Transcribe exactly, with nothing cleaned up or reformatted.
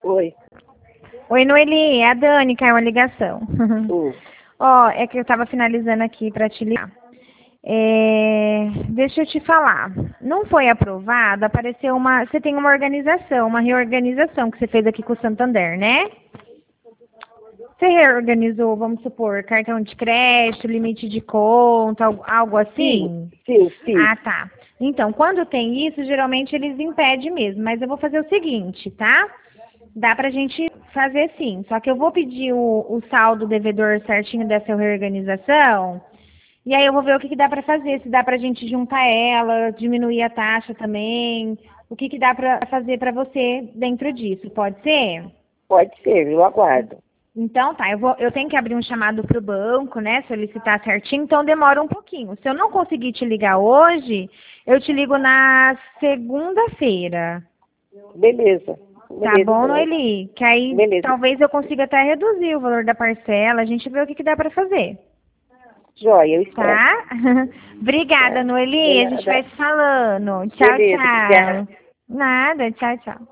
Oi. Oi, Noeli, é a Dani, caiu uma ligação. Hum. Ó, é que eu tava finalizando aqui para te ligar. É, deixa eu te falar. Não foi aprovado, apareceu uma. Você tem uma organização, uma reorganização que você fez aqui com o Santander, né? Você reorganizou, vamos supor, cartão de crédito, limite de conta, algo algo Sim, assim? sim, sim. Ah, tá. Então, quando tem isso, geralmente eles impedem mesmo. Mas eu vou fazer o seguinte, tá? Dá pra gente fazer sim. Só que eu vou pedir o, o saldo devedor certinho dessa reorganização. E aí eu vou ver o que, que dá pra fazer. Se dá pra gente juntar ela, diminuir a taxa também. O que, que dá pra fazer pra você dentro disso. Pode ser? Pode ser, eu aguardo. Então tá, eu, vou, eu tenho que abrir um chamado pro banco, né? Solicitar certinho, então demora um pouquinho. Se eu não conseguir te ligar hoje, eu te ligo na segunda-feira. Beleza. Tá Beleza, bom, então. Noeli? Que aí Beleza. talvez eu consiga até reduzir o valor da parcela. A gente vê o que, que dá para fazer. Joia, eu espero. Tá? Obrigada, Tá. De Noeli. A gente vai nada. se falando. Tchau, Beleza, obrigada. tchau. Nada, tchau, tchau.